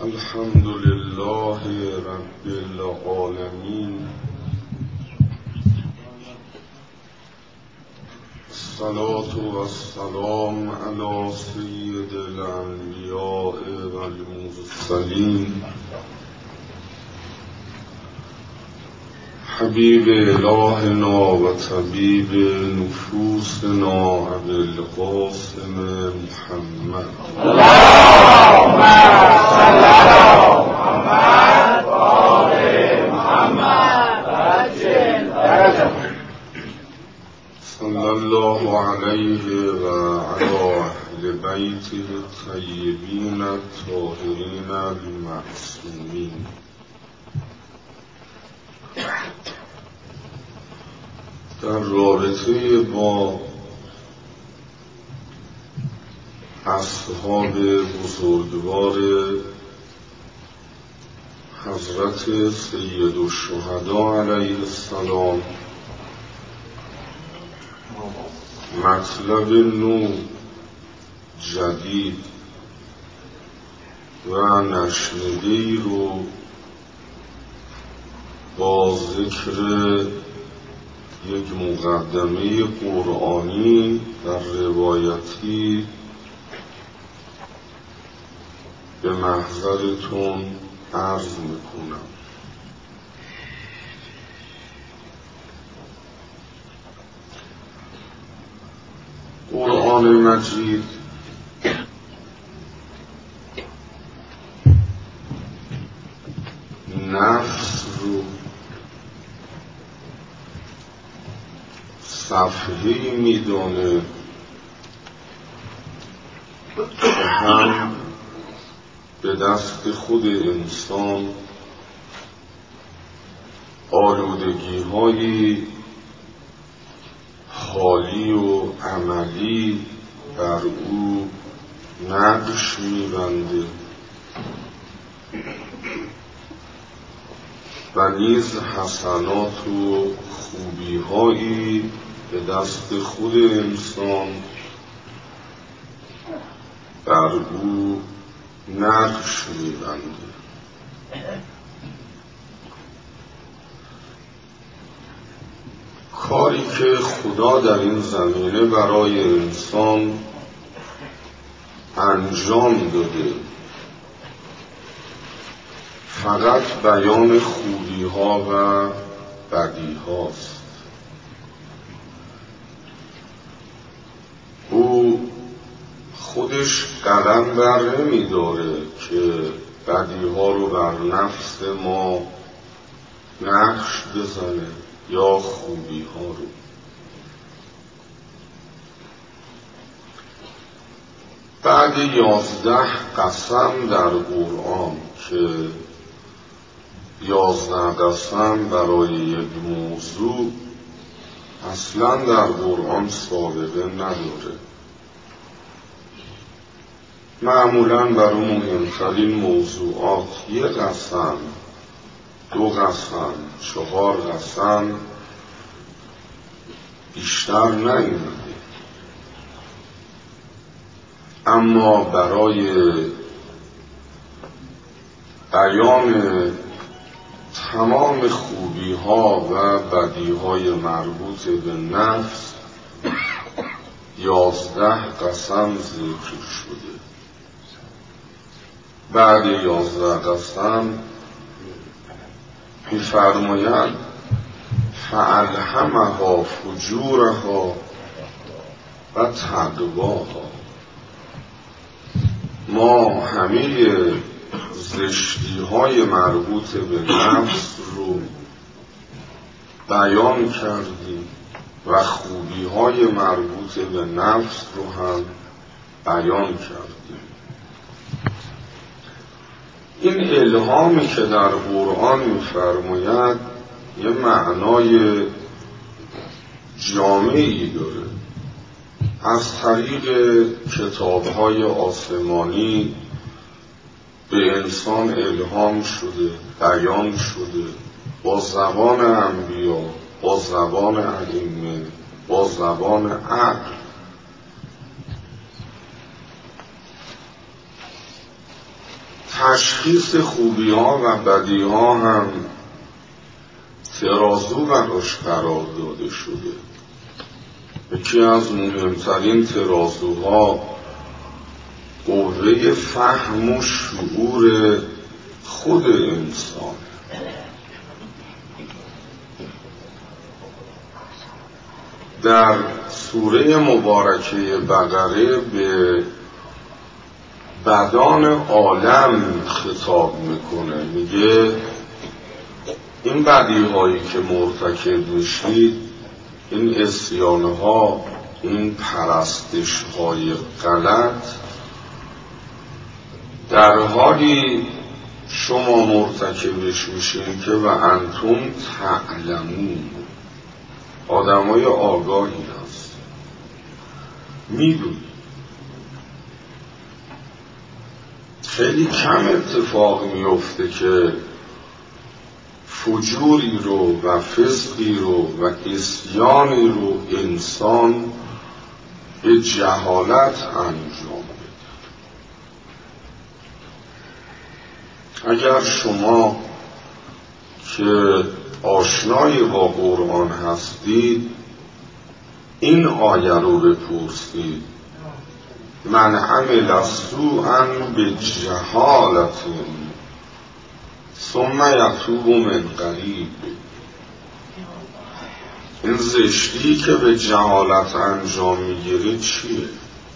الحمد لله رب العالمين، الصلاة والسلام على سيد الأنبياء والمرسلين حبيب إلهنا وطبيب نفوسنا أبي القاسم محمد اللهم صل على محمد وآل محمد وعجل فرجهم صلى الله عليه وعلى أهل بيته الطيبين الطاهرين المعصومين. در رابطه با اصحاب بزرگوار حضرت سید الشهدا علیه السلام مطلب نو جدید و نشنیده‌ای رو با ذکر یک مقدمه قرآنی در روایتی به محضرتون عرض میکنم. قرآن مجید نفس رو صفحه‌ای میدانه که هم به دست خود انسان آلودگی‌های حالی و عملی بر او نقش می‌بنده و نیز حسنات و خوبی‌هایی به دست خود انسان بر او نقش می‌بنده. کاری که خدا در این زمینه برای انسان انجام داده فقط بیان خوبی‌ها و بدی‌هاست. او خودش قدم بر نمی داره که بدی‌ها رو بر نفس ما نقش بزنه یا خوبی‌ها رو. بعد 11 قسم در قرآن که 11 قسم برای یک موضوع اصلا در قرآن سابقه نداره. معمولاً برای مهمترین موضوعات 1 قسم، 2 قسم، 4 قسم بیشتر نیامده. اما برای بیان تمام خوبی‌ها و بدی‌های مربوط به نفس 11 قسم ذکر شده. بعد 11 قسم می‌فرماید فألهمها فجورها و تقواها. ما همه زشتی‌های مربوط به نفس رو بیان کردیم و خوبی‌های مربوط به نفس رو هم بیان کردیم. این الهامی که در قرآن می‌فرماید یه معنای جامعی داره. از طریق کتاب‌های آسمانی به انسان الهام شده، بیان شده، با زبان انبیا، با زبان ائمه، با زبان عقل. تشخیص خوبی ها و بدی ها هم ترازو براش قرار داده شده. یکی از مهمترین ترازوها قوه فهم و شعور خود انسان. در سوره مبارکه بقره به بدان عالم خطاب میکنه، میگه این بدیهایی که مرتکب میشید، این عصیانها، این پرستشهای غلط، در حالی شما مرتکبش میشین که و انتم تعلمون، آدمای آگاهی هست، میدونی. خیلی کم اتفاق میفته که فجوری رو و فسقی رو و عصیانی رو انسان به جهالت انجام بده. اگر شما که آشنایی با قرآن هستید این آیه رو بپرسید: من عمل سوءا بجهالة ثم یتوب من قریب. این زشتی که به جهالت انجام میگیره چیه؟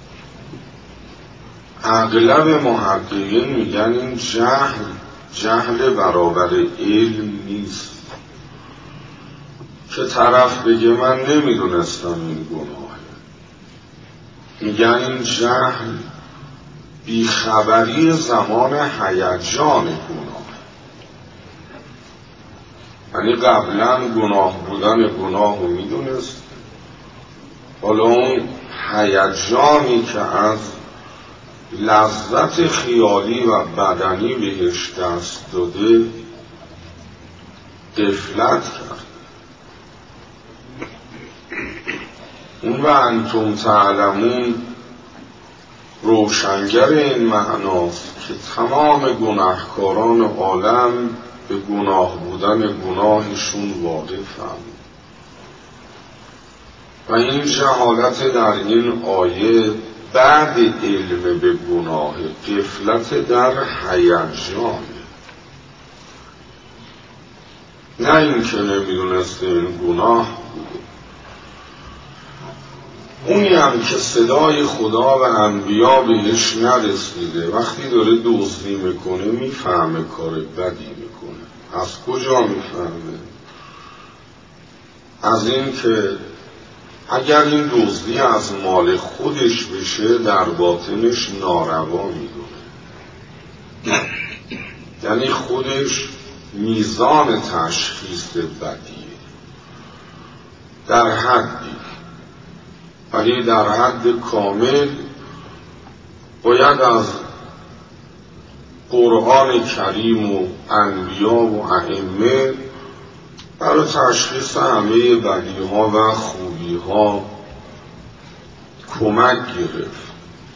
اغلب محققین میگن این جهل برابر علم نیست، که طرف بگه من نمیدونستم این گناهه. میگن این جهل بیخبری زمان هیجان گناه، یعنی قبلا گناه بودن گناه رو میدونست، حالا اون هیجانی که از لذت خیالی و بدنی بهش دست داده غفلت کرد. اون و انتم تعلمون روشنگر این معناست که تمام گناهکاران عالم به گناه بودن گناهشون واقفند و این جهالت در این آیه بعد علم به گناه، غفلت در هیجان، نه اینکه نمیدونسته این گناه بوده. اونی هم که صدای خدا و انبیا بهش نرسیده وقتی داره دزدی میکنه میفهمه کار بدی میکنه. از کجا میفهمه؟ از این که اگر این دزدی از مال خودش بشه در باطنش ناروا میدونه، یعنی خودش میزان تشخیص بدیه در حدی، ولی در حد کامل باید از قرآن کریم و انبیا و ائمه برای تشخیص همه بدیها و خوبیها کمک گرفت.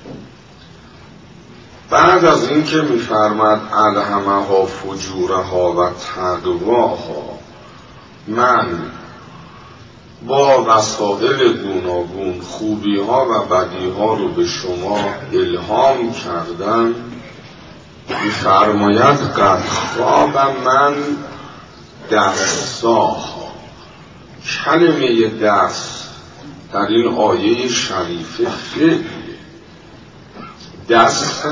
بعد از این که می‌فرماد الهمها فجورها و تقواها، من با وسائل گوناگون خوبیها و بدیها رو به شما الهام کردم، می‌فرماید قد خواب من دستاها. کلمه دست در این آیه شریفه فعل، دست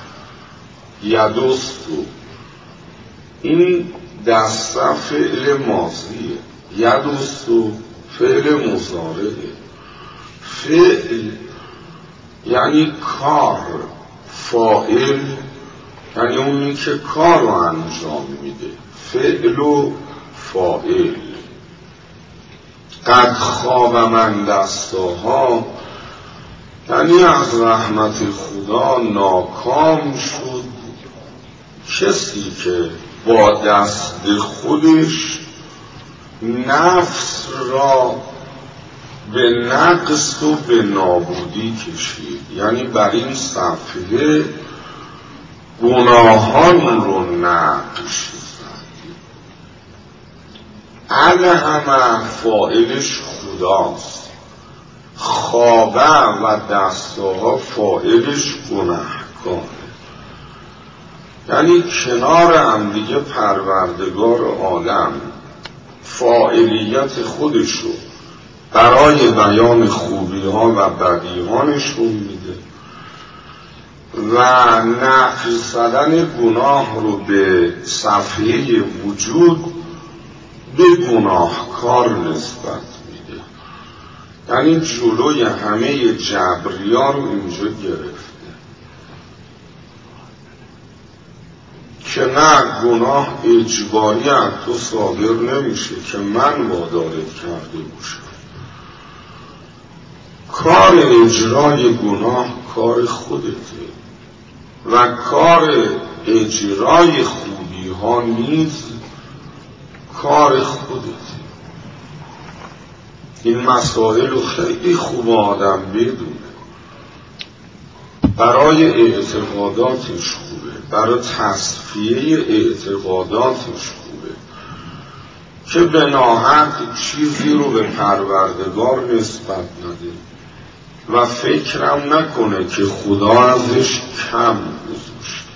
یدستو، این دست فعل ماضیه، یدستو فعل مضارعه. فعل یعنی کار، فاعل یعنی اونی که کار رو انجام میده، فعل و فاعل. قد خواب من دستاها یعنی از رحمت خدا ناکام شد کسی که با دست خودش نفس را به نقص و به نابودی کشید. یعنی بر این صفحه گناهان رو نقش زد. الهمه فاعلش خداست، خوابه و دستاها فاعلش گناهکاره. یعنی کنار هم دیگه پروردگار عالم فاعلیت خودشو برای بیان خوبی ها و بدی ها نشون میده و نقش زدن گناه رو به صفحه وجود به گناهکار نسبت میده. یعنی جلوی همه جبریا رو اینجا گرفته که نه، گناه اجباری از تو صادر نمیشه که من وادارت کرده باشم. کار اجرای گناه کار خودته و کار اجرای خوبی ها نیز کار خودته. این مسائل رو خیلی خوب آدم بدونه، برای اعتقاداتش خوبه، برای تصفیه اعتقاداتش خوبه که به ناحق چیزی رو به پروردگار نسبت نده و فکرم نکنه که خدا ازش کم گذاشته.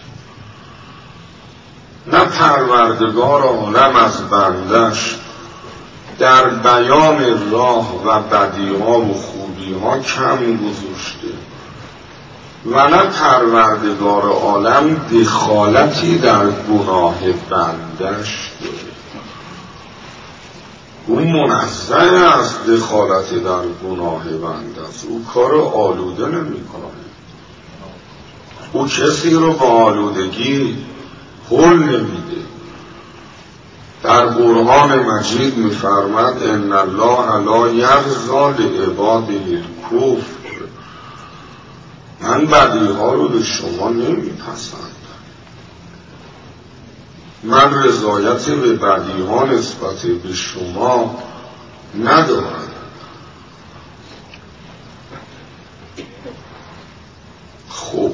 نه پروردگار عالم از بندش در بیان راه و بدیها و خوبیها کم گذاشته و نه پروردگار عالم دخالتی در گناه بندش داره. او منزه از دخالت در گناه بنده است. او کار آلوده نمی کنه. او کسی رو با آلودگی حل نمیده. در قرآن مجید می‌فرماید ان الله لا یرضی لعباده الکفر. من بدیها رو به شما نمیپسندم. من رضایت به بدیها نسبت به شما ندارم. خب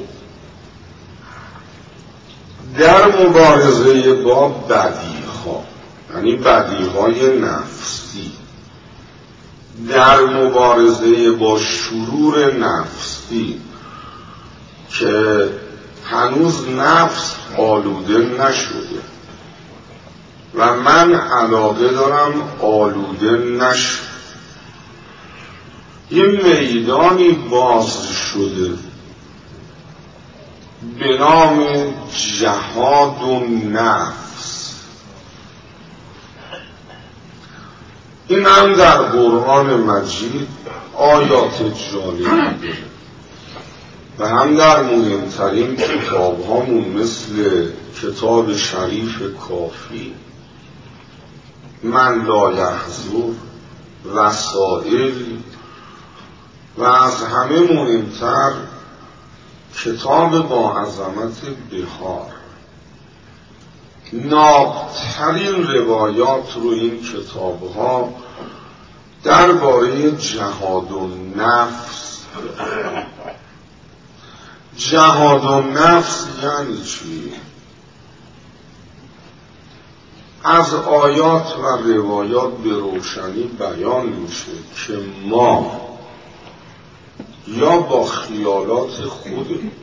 در مبارزه با بدیها، یعنی بدیهای نفسی، در مبارزه با شرور نفسی که هنوز نفس آلوده نشده و من علاقه دارم آلوده نشه، یه میدانی باز شده به نام جهاد و نفس. این هم در قرآن مجید آیات جالبی داره و هم در مهمترین کتاب هامون مثل کتاب شریف کافی، من لا یحضر، وسائل و از همه مهمتر کتاب با عظمت بهار، نابترین روایات رو این کتاب ها درباره جهاد و نفس. جهاد و نفس یعنی چی؟ از آیات و روایات به روشنی بیان میشه که ما یا با خیالات خودمون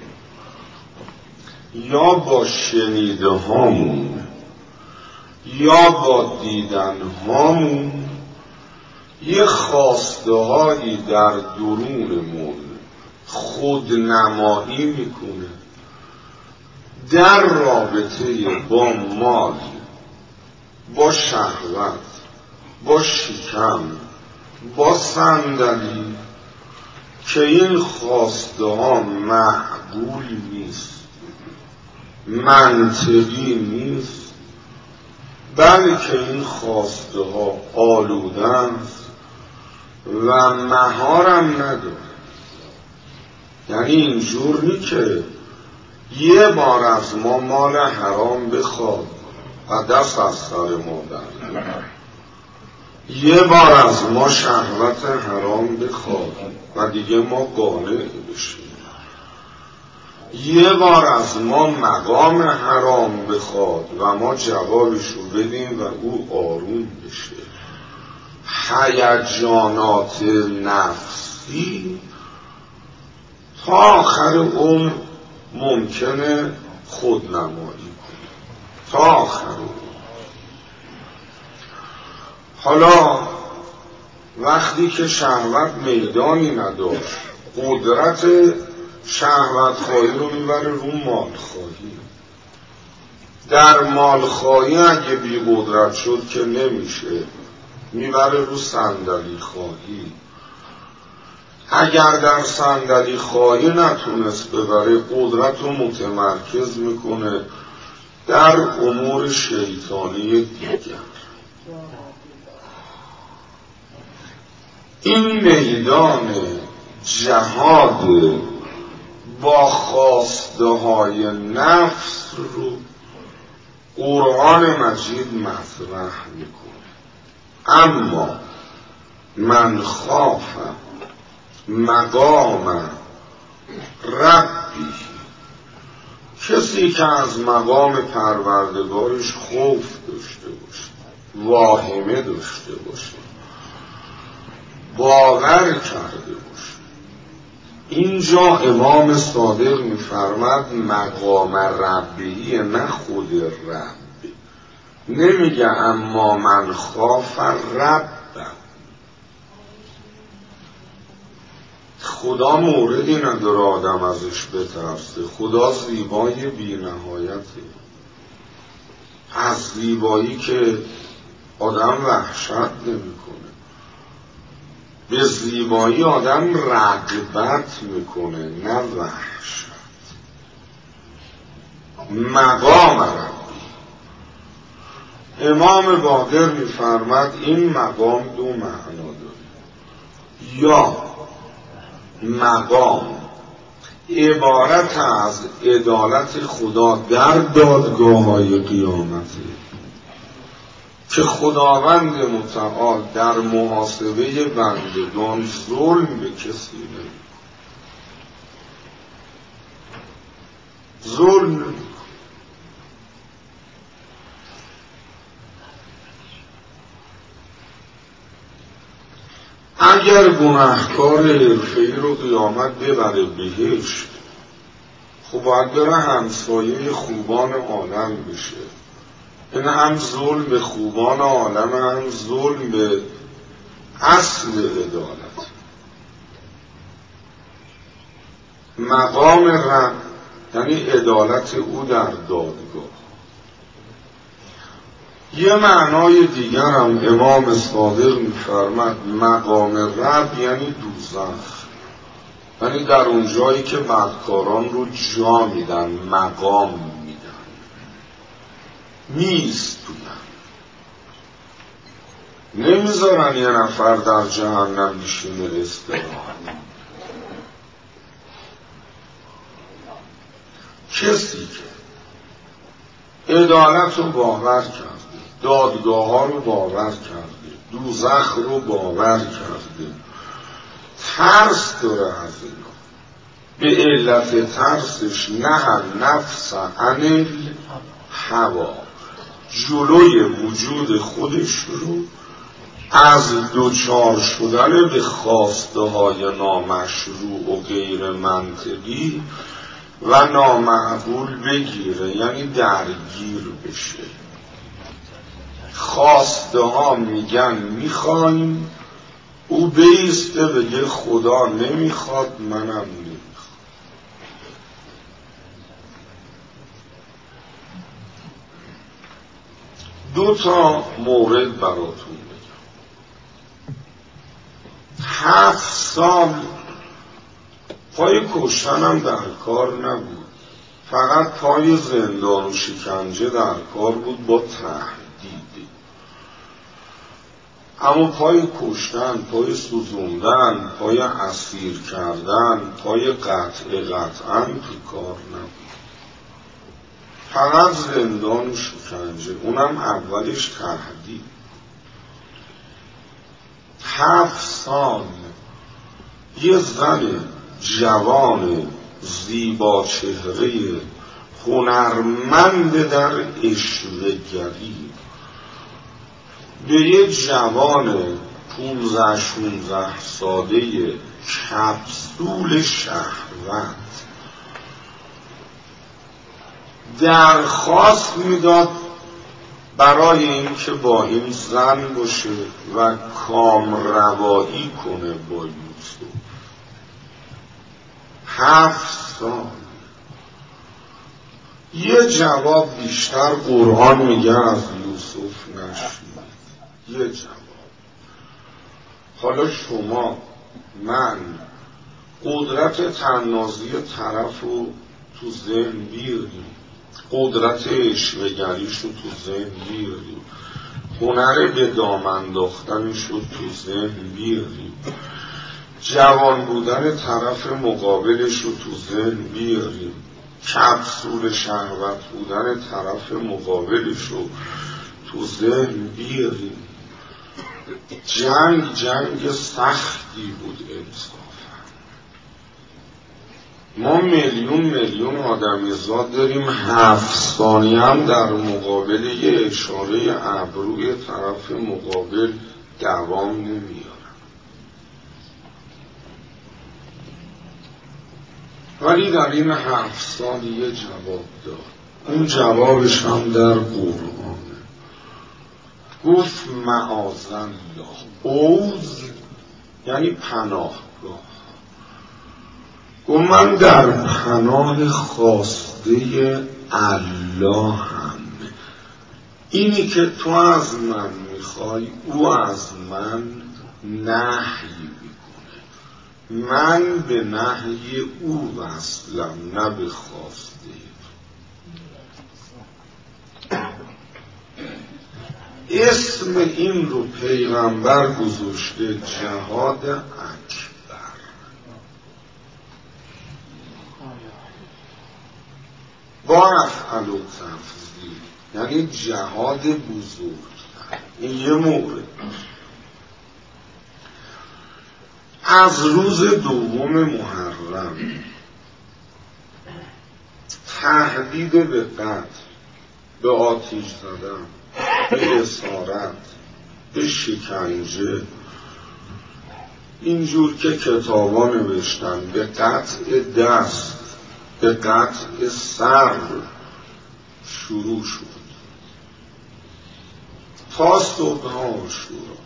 یا با شنیده هامون یا با دیدن هامون یه خواسته هایی در درونمون خودنمایی میکنه در رابطه با مال، با شهوت، با شکم، با صندلی، که این خواسته ها معقول نیست، منطقی نیست، بلکه این خواسته ها آلوده است و مهارم نداره. یعنی اینجور نی که یه بار از ما مال حرام بخواد و دست از سر ما در، یه بار از ما شهوت حرام بخواد و دیگه ما قانع بشیم. یه بار از ما مقام حرام بخواد و ما جوابشو بدیم و او آروم بشه. هیجانات نفسی تا آخر عمر ممکنه خودنمایی کنه، تا آخر عمر. حالا وقتی که شهوت میدانی نداشت، قدرت شهوت خواهی رو میبره رو مال خواهی. در مال خواهی اگه بی قدرت شد که نمیشه، میبره رو صندلی خواهی. اگر در صندلی خواهی نتونست ببره، قدرت رو متمرکز میکنه در امور شیطانی دیگر. این میدان جهاد با خواسته های نفس رو قرآن مجید مطرح میکنه. اما من خاف مقام ربی، کسی که از مقام پروردگارش خوف داشته باشه، واهمه داشته باشه، باور کرده باشه. اینجا امام صادق میفرماد مقام ربی، نه خود رب. نمیگه اما من خاف رب. خدا موردی نداره آدم ازش بترسه. خدا زیبای بی نهایته، از زیبایی که آدم وحشت نمیکنه، به زیبایی آدم رغبت میکنه، نه وحشت. مقام ربی. امام باقر میفرماد این مقام دو معنا داره. یا مقام عبارت از عدالت خدا در دادگاه‌های قیامته که خداوند متعال در محاسبه بندگان ظلم به کسی نمی‌کنه. ظلم اگر گناهکار حرفه‌ای رو قیامت ببره بهشت، خب باید بره همسایه خوبان عالم بشه. این هم ظلم به خوبان عالم، هم ظلم به اصل عدالت. مقام رب یعنی عدالت او در دادگاه. یه معنای دیگر هم امام صادق می‌فرماد مقام رب یعنی دوزخ، یعنی در اون جایی که بدکاران رو جا میدن، مقام میدن، میستونن، نمیذارن یه نفر در جهنم بشینه استراحت. کسی که عدالت رو باور کرده، دادگاه ها رو باور کرده، دوزخ رو باور کرده، ترس داره از اینا، به علت ترسش نه نفس عن الهوا، جلوی وجود خودش رو از دوچار شدن به خواسته های نامشروع و غیر منطقی و نامعقول بگیره، یعنی درگیر بشه. خواسته ها میگن میخوایم، او بیسته بگه خدا نمیخواد، منم نمیخواد. دو تا مورد براتون بگم. 7 سال پای کشتنم در کار نبود، فقط پای زندان و شکنجه در کار بود با تهدید. اما پای کشتن، پای سوزوندن، پای اسیر کردن، پای قطعاً تو کار نبود، فقط زندان و شکنجه، اونم اولش تهدید. 7 سال یه زن جوان زیبا چهره هنرمند در عشوه‌گری به یک جوان 15-16 ساله کپسول شهوت درخواست میداد برای اینکه با این زن باشه و کامروایی کنه با یوسف. 7 سال. یه جواب بیشتر قرآن میگه از یوسف نشنید. یه جواب. حالا شما من قدرت طنازی طرف رو تو ذهن بیاریم، قدرت عشوه‌گریش رو تو ذهن بیاریم، هنر به دام انداختنش رو تو ذهن بیاریم، جوان بودن طرف مقابلش رو تو ذهن بیاریم، کپسول شهوت بودن طرف مقابلش رو تو ذهن بیاریم. جنگ سختی بود انصافا. ما میلیون آدمیزاد داریم، 7 ثانیه هم در مقابل یه اشاره ابروی طرف مقابل دوام نمیارن. ولی در این 7 ثانیه جواب داد. اون جوابش هم در قرآن. گفت معاذالله. اوز یعنی پناهگاه. گفت من در پناه خواسته الله هم. اینی که تو از من میخوای او از من نهی میکنه. من به نهی او وصلم، نه به خواسته. اسم این رو پیغمبر گذاشته جهاد اکبر. با افعل و تفضیل، یعنی جهاد بزرگتر. این یه مورد. از روز 2 محرم تهدید به قتل، به آتش زدن، به اسارت، به شکنجه، اینجور که کتابا نوشتن، به قطع دست، به قطع سر شروع شد تا صبح عاشورا.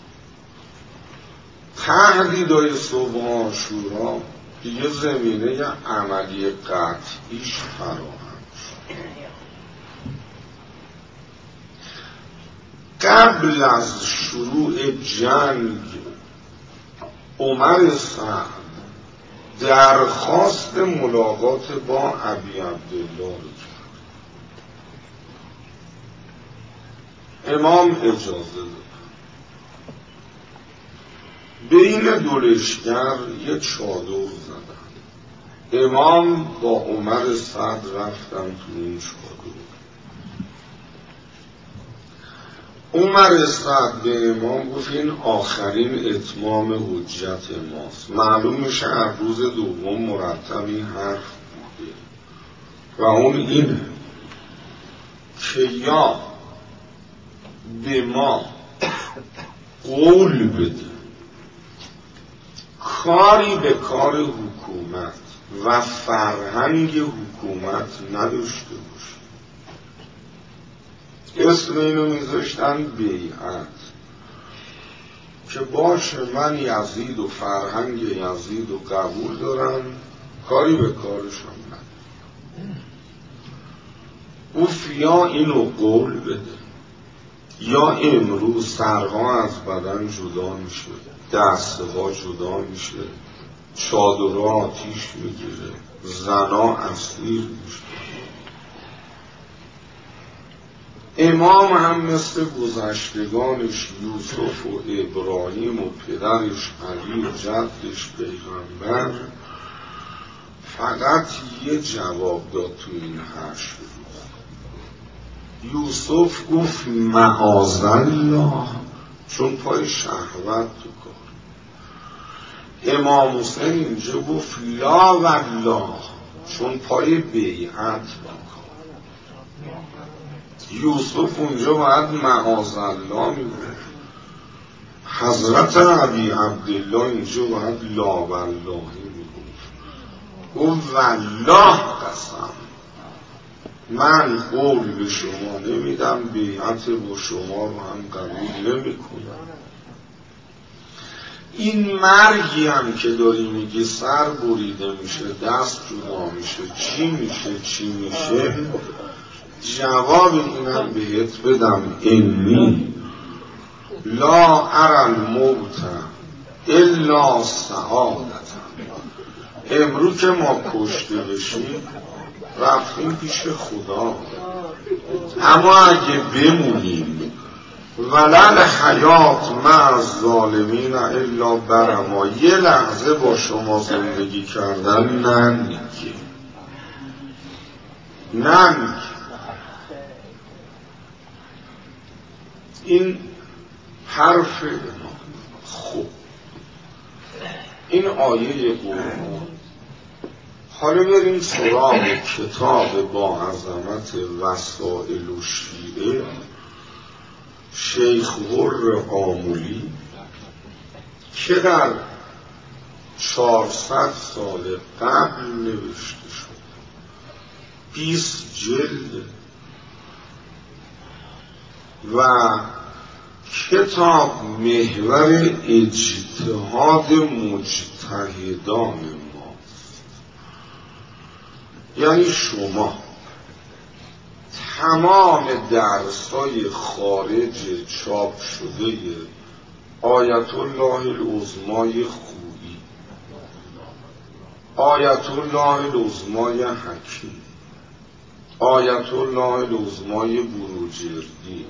تهدیدهای صبح عاشورا دیگه زمینه عملی قطعیش فراهم شد. قبل از شروع جنگ عمر سعد درخواست ملاقات با ابی عبدالله رو کرد. امام اجازه داد. بین دو لشکر یه چادر زدن. امام با عمر سعد رفتن تو این چادر. عمر سعد به امام گفت این آخرین اتمام حجت ماست. معلوم میشه هر روز 2 مرتب این حرف بوده و اون اینه که یا به ما قول بده کاری به کار حکومت و فرهنگ حکومت نداشته باشه. اسم اینو میذاشتن بیعت، که باشه من یزید و فرهنگ یزید و قبول دارم، کاری به کارشم ندارم. گفت یا اینو قول بده یا امروز سرها از بدن جدا میشه، دستها جدا میشه، چادرها آتیش میگیره، زنا اسیر میشه. امام هم مثل گذشتگانش یوسف و ابراهیم و پدرش علی و جدش پیغمبر فقط یه جواب داد تو این 8 روز. یوسف گفت معاذالله، چون پای شهوت تو کار. امام حسین اینجا گفت لا والله، چون پای بیعت بکن. یوسف اونجا باید معاذالله میگه، حضرت ابی عبدالله اینجا باید لا والله گفت والله قسم من قول به شما نمیدم، بیعت با شما رو هم قبول نمی کنم. این مرگی هم که داری میگی سر بریده میشه، دست جدا میشه، چی میشه، جواب اینم بهت بدم، انی لا اری الموت الا سعادت. امروز که ما کشته بشیم رفتیم پیش خدا، اما اگه بمونیم ولل حیات مع الظالمین الا برما، یه لحظه با شما زندگی کردن ننگه. این حرف ما. خب این آیه قرآن. حالا بریم سراغ کتاب با عظمت وسائل و شیعه شیخ حر آمولی که در 400 سال قبل نوشته شد، 20 جلد و کتاب محور اجتهاد مجتهدان ماست. یعنی شما تمام درسای خارج چاپ شده آیت الله العظمای خویی، آیت الله العظمای حکیم، آیت الله العظمای بروجردی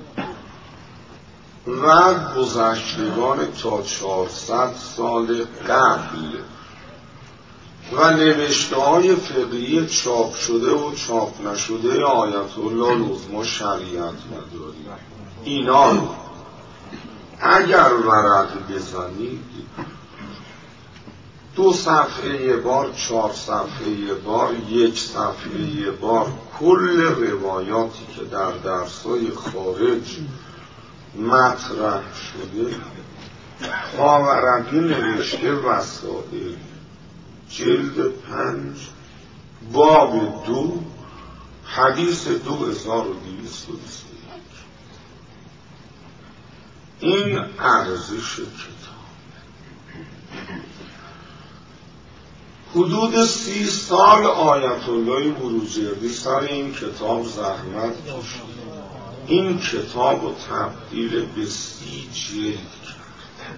و گذشتگان تا 400 سال قبل و نوشته های فقهی چاپ شده و چاپ نشده آیت الله العظمی شریعت مداری، اینا رو اگر ورق بزنید 2 صفحه یه بار، 4 صفحه یه بار، 1 صفحه یه بار، کل روایاتی که در درسای خارج مطرح شده خاورقی نوشته وسائل، جلد 5 باب 2 حدیث 2221. این ارزش کتاب. حدود 30 سال آیت الله بروجردی سر این کتاب زحمت کشید. این کتاب رو تبدیل به 30 جلد کرد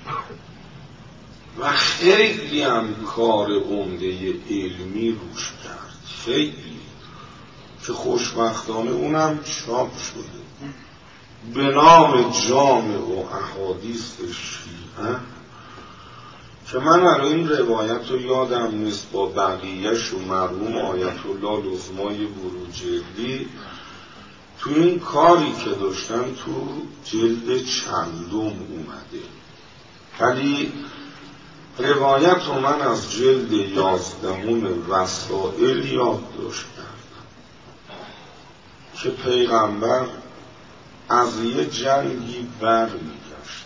و خیلی هم کار عمده علمی روش کرد، خیلی، که خوشبختانه اونم چاپ شده به نام جامع و احادیث شیعه، که من الان این روایت رو یادم نیست، با بقیه‌ش و مرحوم آیت الله العظمای بروجردی تو این کاری که داشتن تو جلد چندم اومده، ولی روایت رو من از جلد 11 وسائل یادداشت کردم که پیغمبر از یه جنگی برمیگشتن،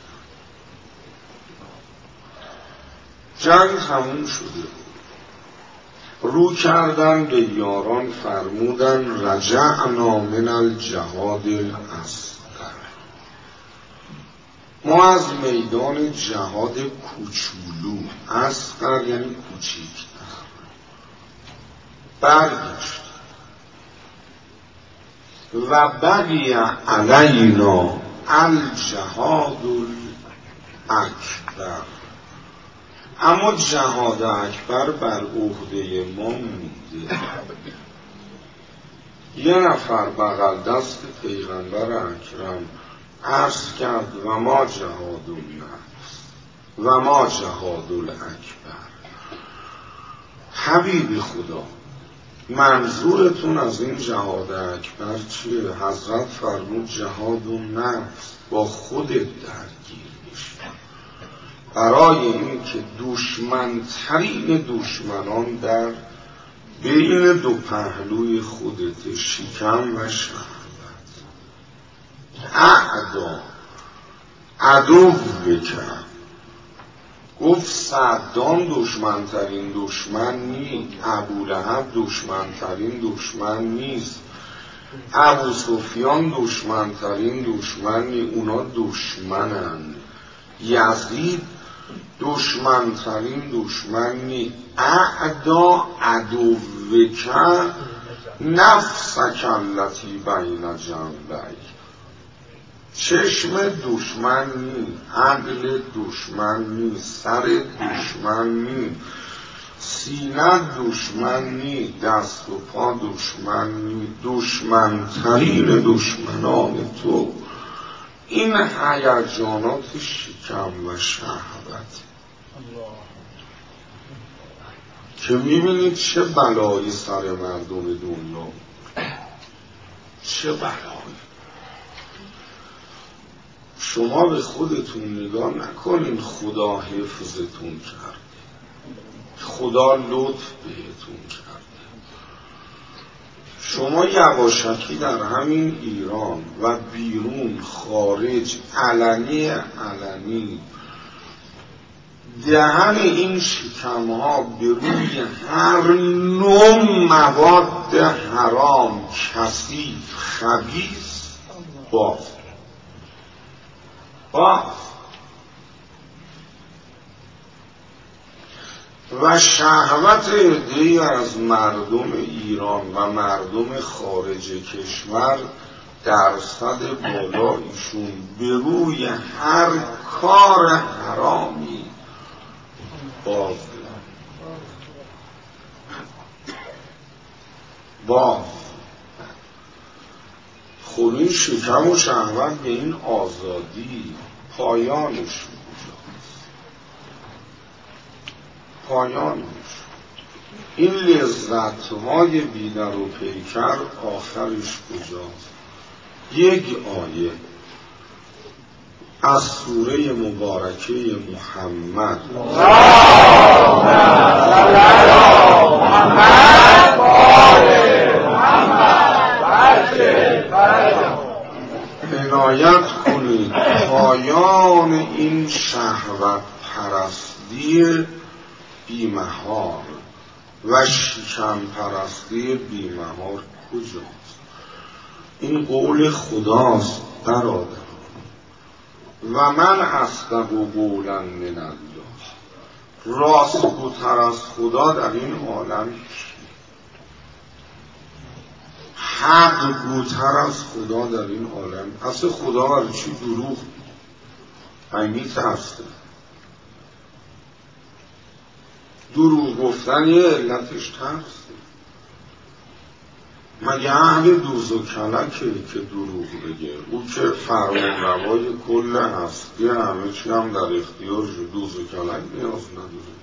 جنگ تموم شده، رو کردن به یاران فرمودن رجعنا من الجهاد الاصغر، ما از میدان جهاد کوچولو، اصغر یعنی کوچیکتر، برگشت و بقی علینا الجهاد الاکبر، اما جهاد اکبر بر عهده ما مونده. یه نفر بغل دست پیغمبر اکرم عرض کرد و ما جهاد النفس و ما جهاد الاکبر، حبیب خدا منظورتون از این جهاد اکبر چیه؟ حضرت فرمود جهاد النفس، با خودت درگیر میشی، برای این که دشمنترین دشمنان در بین دو پهلوی خودت، شکم و شهوت. اعدا عدو بکن. گفت صدام دشمنترین دشمن نیست، ابولهب دشمنترین دشمن نیست، ابو سفیان دشمنترین دشمن نیست، اونا دشمنن. یزید دشمنترین دشمن نیست. اعدا عدوک نفسک التی بین جنبیک. چشم دشمن نی، عقل دشمن نی، سر دشمن نی، سینه دشمن نی، دست و پا دشمن نی. دشمنترین دشمنان تو این هیجانات شکم و شهوت که میبینید چه بلایی سر مردم دنیا، چه بلایی. شما به خودتون نگاه نکنین خدا حفظتون کرده، خدا لطف بهتون کرده. شما یواشکی در همین ایران و بیرون خارج علنی دهن این شکمها به روی هر نوع مواد حرام کثیف خبیث باز و شهوت عده‌ای از مردم ایران و مردم خارج کشور درصد بالایشون به روی هر کار حرامی باز خود این شکم و شهوت به این آزادی پایانش این لذت‌های بیدر و پیکر آخرش کجاست؟ یک آیه از سوره مبارکه محمد عنایت کنید. پایان این شهوت پرستی بیمهار و شکم پرستی بیمهار کجاست؟ این قول خداست برادر. و من اصدق قولا من الله. راستگوتر از خدا در این عالم حق گوتر از خدا در این عالم. اصل خدا برای چی دروغ میترسه؟ دروغ گفتن یه علتش ترسه. مگه اهل دوز و کلکه که دروغ بگه؟ او که فرمان روای کل هستی همه چی هم در اختیار شد، دوز و کلک نیاز نداره.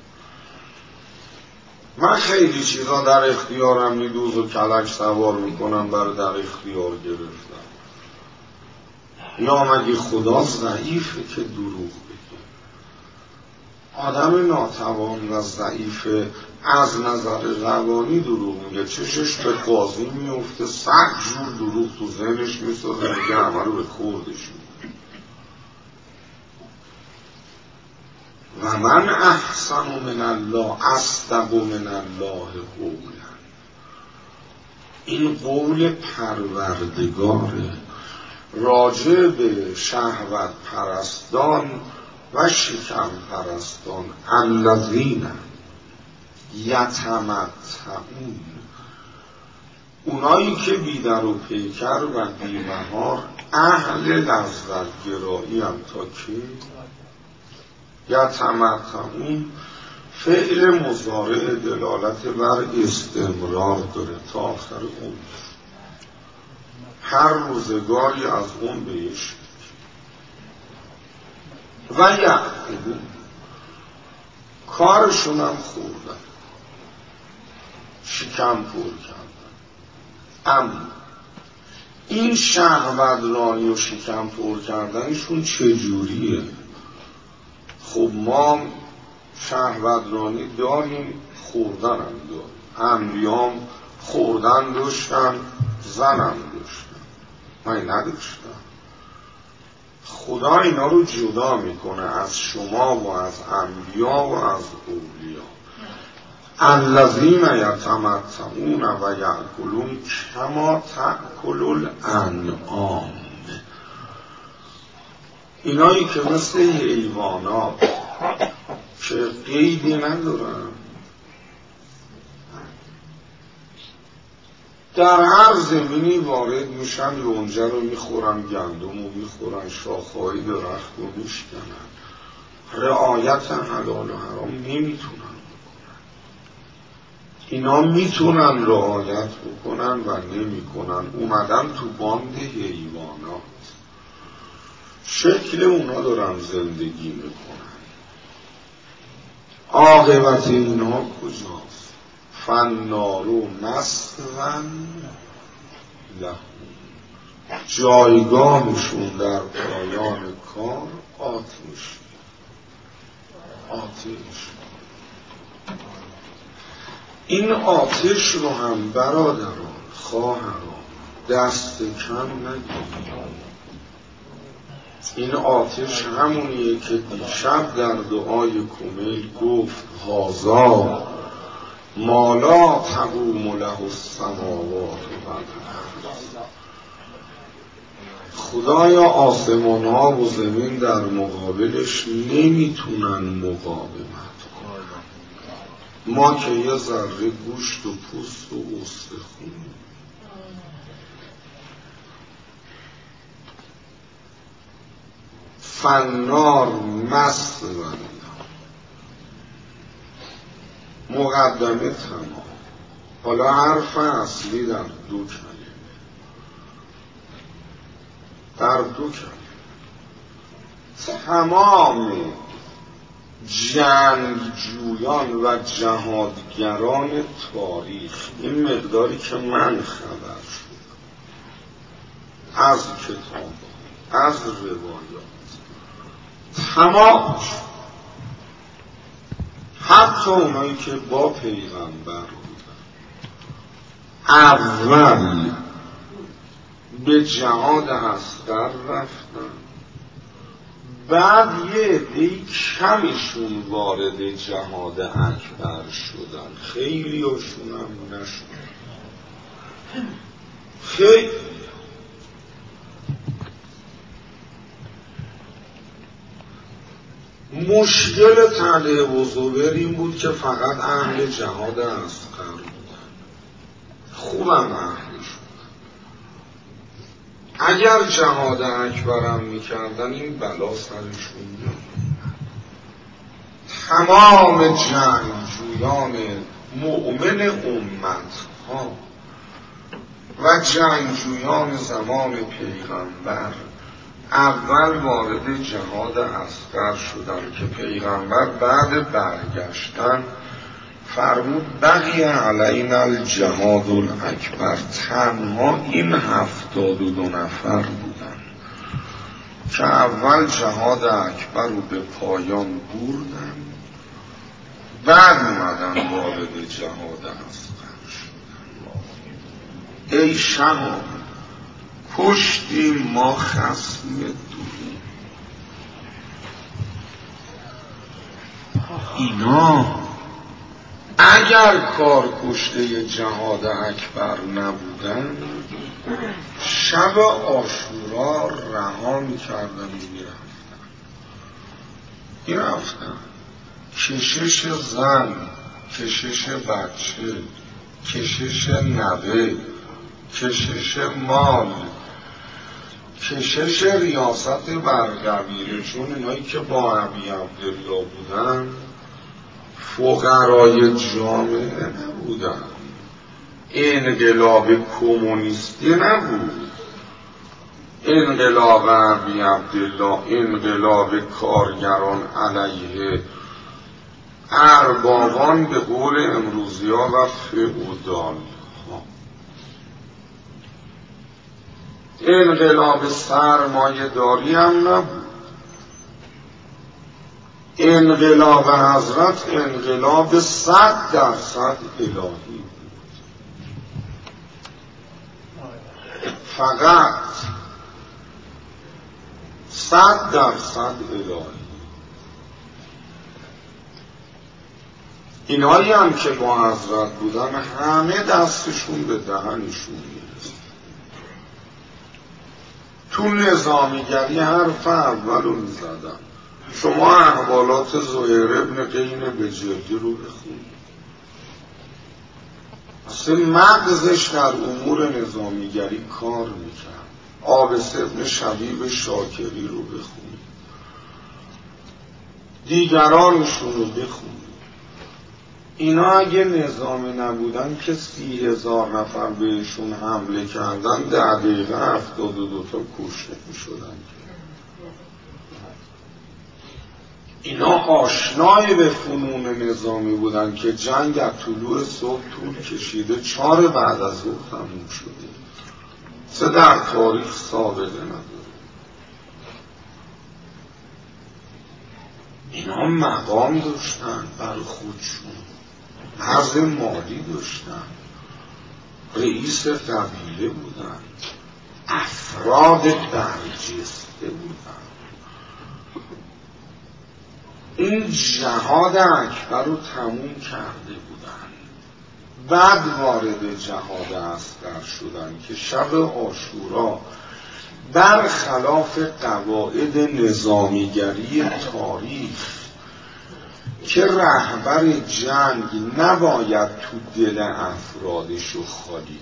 من خیلی چیزا در اختیارم نی، دوز و کلک سوار میکنم برای در اختیار گرفتم. یا مگه خدا ضعیفه که دروغ بگه؟ آدم ناتوان و ضعیفه از نظر روانی دروغ میگه، چشش به قاضی میفته، 100 جور دروغ تو ذهنش میسازه، میگه همه رو به خوردش میگه. و من احسن من الله، اصدق من الله قولا. این قول پروردگاره راجع به شهوت پرستان و شکم پرستان. الذین یتمتعون، اونایی که بیدر و پیکر و بیمهار اهل لذت گرایی هم. تا که یتمتعون فعل مضارع دلالت بر استمرار داره تا آخر عمر، هر روزگاری از اون بهش. و یعقلون، کارشون هم خوردن، شکم پر کردن. اما این شهوترانی و شکم پر کردنشون چجوریه؟ خب ما شهوترانی داریم، خوردن هم داریم. انبیام خوردن داشتن، زنم داشتن، من نداشتن. خدا اینا رو جدا میکنه از شما و از انبیا و از اولیا. الذین یتمتعون و یأکلون کما تأکل الانعام، اینایی که مثل حیوانات که قیدی ندارن، در هر زمینی وارد میشن، لنجه رو میخورن، گندم رو میخورن، شاخه‌های درخت رو میشکنن، رعایت حلال و حرام نمیتونن بکنن. اینا میتونن رعایت بکنن و نمیکنن، اومدن تو باند حیوانات، شکل اونا دارن زندگی میکنن. عاقبت اینا کجاست؟ فالنار مثوی لهم، جایگاهشون در پایان کار آتش. این آتش رو هم برادران، خواهران، دست کم نگیرید. این آتش همونیه که دیشب در دعای کمیل گفت هذا ما لا تقوم له السماوات والارض. خدایا آسمان ها و زمین در مقابلش نمیتونن مقاومت کنن. ما که یه ذره گوشت و پوست و استخون. فالنار مثوی لهم، مقدمه تمام. حالا حرف اصلی در دو کلمه. تمام جنگجویان و جهادگران تاریخ، این مقداری که من خبر شدم از کتاب، از روایات، تمام، حتی اونایی که با پیغمبر بودن، اول به جهاد اصغر رفتن، بعد یه عده‌ای کمشون وارد جهاد اکبر شدن، خیلی هاشون هم نشدن. خیلی مشکل طلحه و زبیر این بود که فقط اهل جهاد اصغر بودن، خوبم اهلش بودن. اگر جهاد اکبرم میکردن این بلا سرشون میاد. تمام جنگجویان مؤمن امت ها و جنگجویان زمان پیغمبر اول وارد جهاد اصغر شدن که پیغمبر بعد برگشتن فرمود بقی علینا الجهاد الاکبر. تنها این 72 نفر بودن که اول جهاد اکبر رو به پایان بردن، بعد اومدن وارد جهاد اصغر شدن. ای شهاب کشتیم ما خصم دروغ. اینا اگر کار کشته جهاد اکبر نبودن، شب عاشورا رها می‌کردن میرفتن. کشش زن، کشش بچه، کشش نوه، کشش مال، کشش ریاست بر قبیله، چون اینایی که با ابی عبدالله بودن فقرای جامعه نبودن، انقلاب کمونیستی نبود، انقلاب ابی عبدالله انقلاب کارگران علیه اربابان به قول امروزی ها و فئودال ها، انقلاب سرمایه داری هم نبود. انقلاب حضرت انقلاب 100% الهی بود، فقط 100% الهی. اینایی هم که با حضرت بودن همه دستشون به دهنشون میرسید. تو نظامیگری حرف اولو میزدن. شما احوالات زهیر ابن قین بجردی رو بخونید، اصلا مغزش در امور نظامیگری کار میکرد. عابس ابن شبیب شاکری رو بخونید، دیگرانشون رو بخونید. اینا اگه نظامی نبودن که 30,000 نفر بهشون حمله کردن 10 دقیقه 72 تا کشته میشدن. اینا آشنای به فنون نظامی بودن که جنگ از طلوع صبح طول کشیده 4 بعد از ظهر تموم شده. سه در تاریخ سابقه نداره. اینا مقام داشتن برای خودشون، حظ مالی داشتن، رئیس قبیله بودن، افراد برجسته بودن. این جهاد اکبر رو تموم کرده بودن، بعد وارد جهاد اصغر شدن که شب عاشورا برخلاف قواعد نظامیگری تاریخ که رهبر جنگ نباید تو دل افرادشو خالی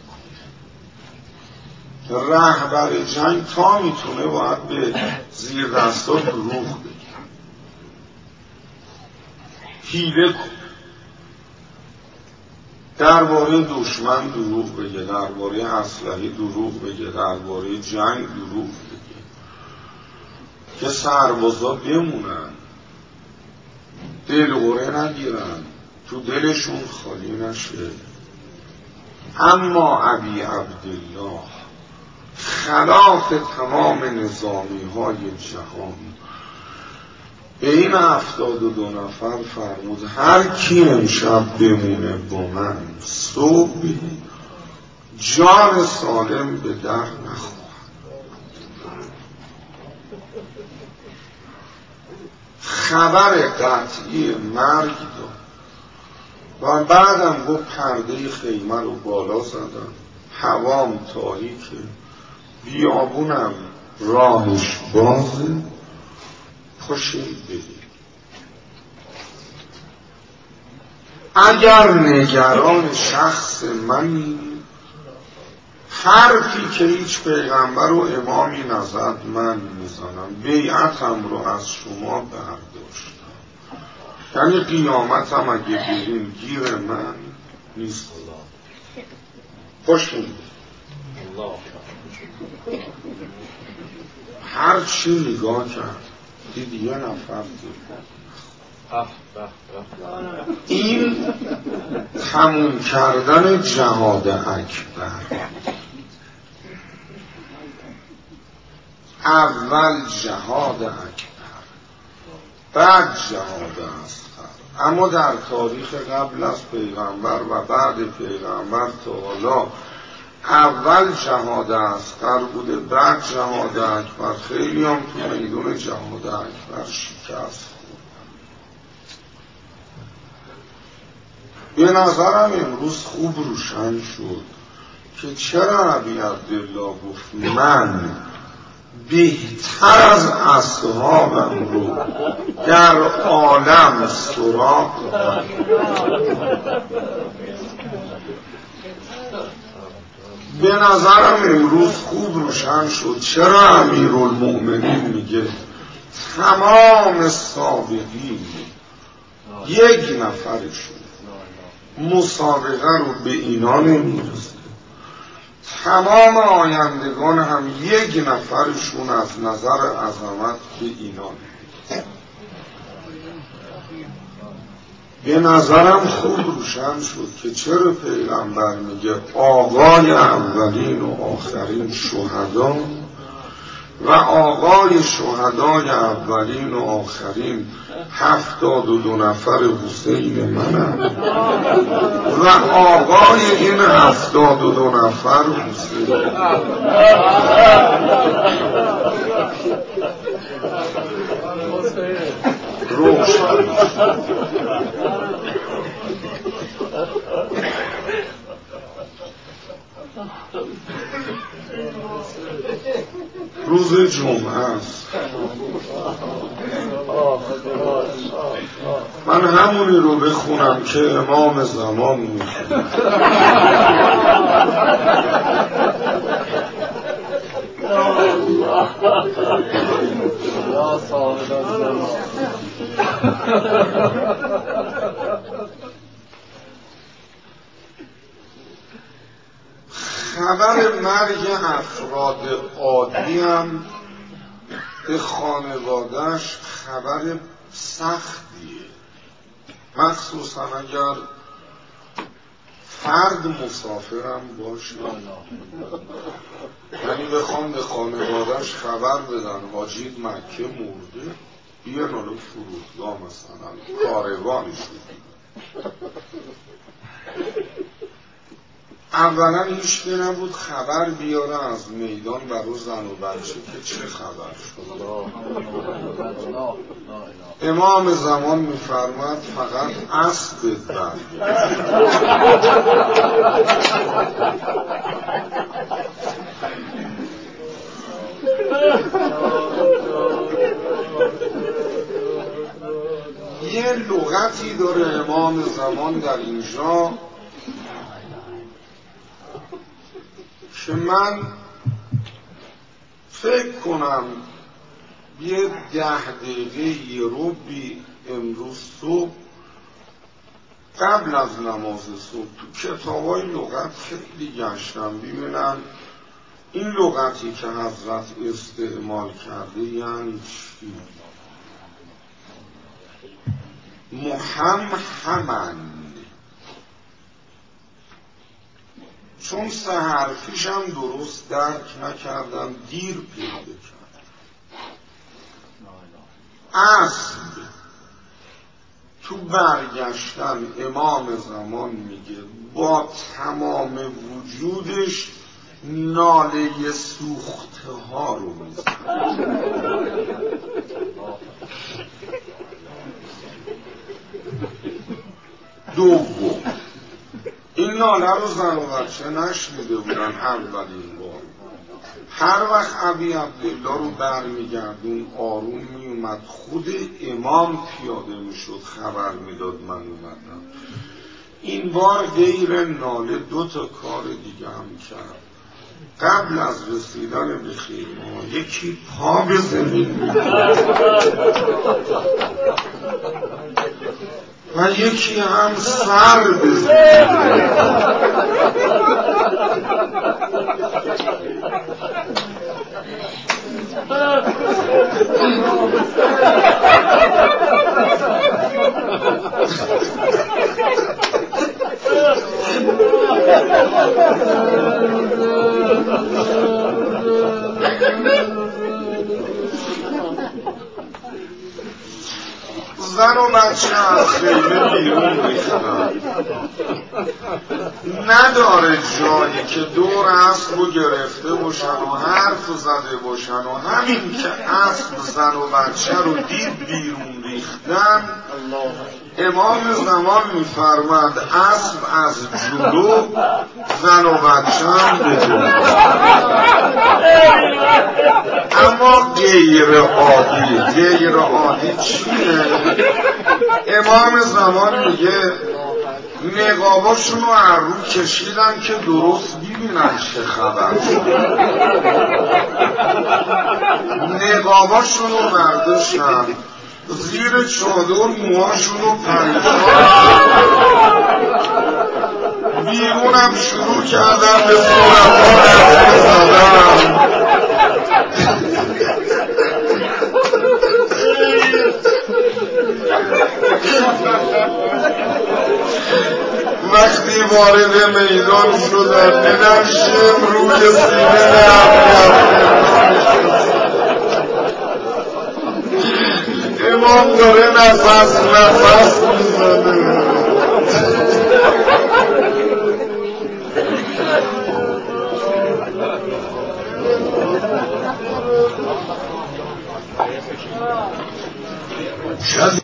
کنه، رهبر جنگ تا میتونه باید به زیر دستا دروغ بگه، حیله کنه، درباره دشمن دروغ بگه، درباره اسلحه دروغ بگه، درباره جنگ دروغ بگه که سربازا بمونن، دلهوره نگیرن، تو دلشون خالی نشه. اما ابی عبدالله خلاف تمام نظامی های جهان به این 72 نفر فرمود هر کی امشب بمونه با من صبح جان سالم به در نخواهد. خبر قطعی مرگ داد و بعدم گفت پرده خیمه رو بالا زدم، هوام تاریکه، بیابونم راهش بازه، پاشید برید. اگر نگران شخص منی، حرفی که هیچ پیغمبر و امامی نزد من میزنم، بیعتم رو از شما برداشتم، یعنی قیامتم اگه بریم گیر من نیست. خوشون هر چی نگاه کرد دید یه نفر دید. این تموم کردن جهاد اکبر. اول جهاد اکبر، بعد جهاد اصغر. اما در تاریخ قبل از پیغمبر و بعد پیغمبر تا حالا اول جهاد اصغر بوده، بعد جهاد اکبر. خیلی هم تو میدون جهاد اکبر شکست. به نظرم امروز خوب روشن شد که چرا ابی عبدالله گفت من بهتر از اصحابم رو در عالم سراغ دارم. به نظرم امروز خوب روشن شد چرا امیرالمؤمنین میگه تمام سابقین یک نفرشون مسابقه رو به اینا نمیرسه، تمام آیندگان هم یک نفرشون از نظر عظمت به اینا نمیرسه. به نظرم خوب روشن شد که چرا پیغمبر میگه آقای اولین و آخرین شهدا و آقای شهدای اولین و آخرین 72 نفر حسین منم و آقای این 72 نفر حسین روشن. روز جمعه است. من همونی رو بخونم که امام زمان میخونه. خبر مرگ افراد عادی هم به خانوادهش خبر سختیه، مخصوصا اگر فرد مسافرم باشه. یعنی بخوام به خانوادهش خبر بدن حاجی مکه مرده، بیان حالا فرودگاه مثلا کاروانی شده. اولا هیچ که نبود خبر بیاره از میدان برای زن و بچه که چه خبر شد. امام زمان میفرماد فقط اسب برگشت. یه لغتی داره امام زمان در اینجا که من فکر کنم یه 10 دقیقه یه ربعی امروز صبح قبل از نماز صبح تو کتابای لغت خیلی گشتم ببینم این لغتی که حضرت استعمال کرده یعنی چی؟ محمحمن، چون سه حرفیش هم درست درک نکردم، دیر پیدا کردم. اسب تو برگشتن امام زمان میگه با تمام وجودش ناله سوخته ها رو میزن. دوم این ناله رو زن و بچه نشنیده بودن اولین بار. هر وقت ابی عبدالله رو برمیگردون آروم میومد، خود امام پیاده میشد خبر میداد من اومدم. این بار غیر ناله 2 تا کار دیگه هم کرد. قبل از رسیدن به خیمه یکی پا به زمین می‌کرد و یکی هم سر به زمین. زن و بچه از خیمه بیرون ریختن. نداره جایی که دور اسب رو گرفته باشن و حرف زده باشن و همین که اسب زن و بچه رو دید بیرون ریختن، امام زمان میفرماد اسب از جلو، زن و بچه هم به جلو. اما غیر عادی چیه؟ امام زمان میگه نقاباشون رو رو کشیدن که درست ببینن چه خبر شد. نقاباشون رو برداشتن زیر چادر موهاشون رو پریشان بیرونم شروع کردن به صورتها نظر زدن. وقتی وارد میدان شدن دیدن شم روی سینه نفس میزنه.